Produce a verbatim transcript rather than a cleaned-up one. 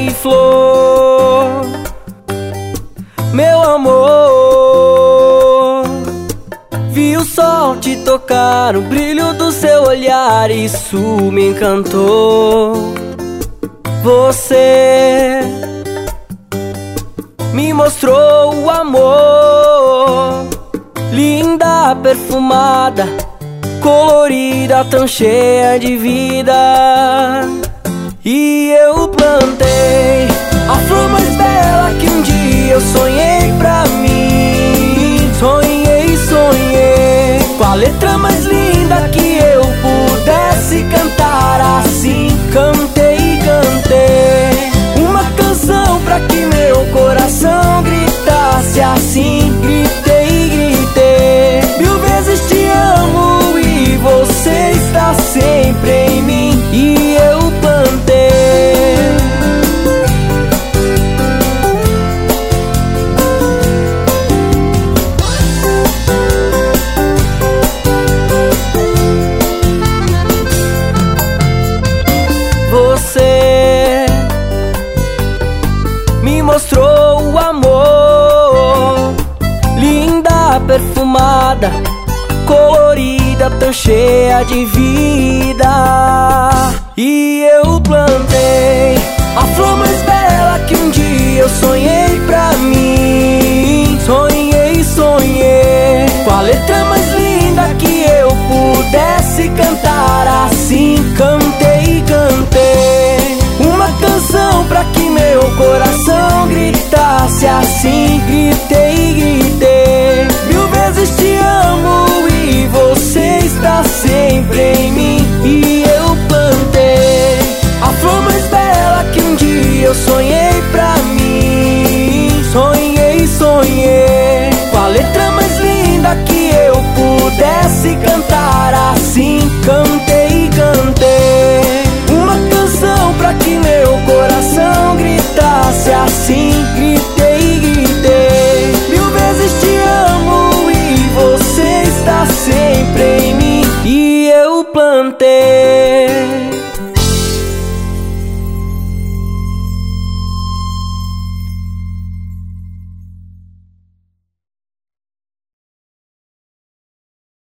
flor, meu amor. Vi o sol te tocar, o brilho do seu olhar, isso me encantou. Você me mostrou o amor, linda, perfumada, colorida, tão cheia de vida. E eu plantei a flor mais bela que um dia eu sonhei pra mim. Sonhei, sonhei com a letra mais linda que eu pudesse cantar assim. Cantei, cantei uma canção pra que meu coração gritasse assim. Gritei, gritei mil vezes te amo e você está sempre em mim. E eu plantei. Você me mostrou o amor, linda, perfumada, colorida, tão cheia de vida. E eu plantei a flor mais bela que um dia eu sonhei pra mim. Sonhei, sonhei com a letra mais linda que eu pudesse cantar assim. Cantei, cantei uma canção pra que meu coração gritasse assim. Gritei, gritei mil vezes te amo e você está sempre em mim. E eu plantei a flor mais bela que um dia eu sonhei pra mim. Sonhei, sonhei com a letra mais linda que eu pudesse cantar assim. Cantei, cantei uma canção pra que meu coração gritasse assim. Gritei, gritei mil vezes te amo e você está sempre em mim. E eu plantei.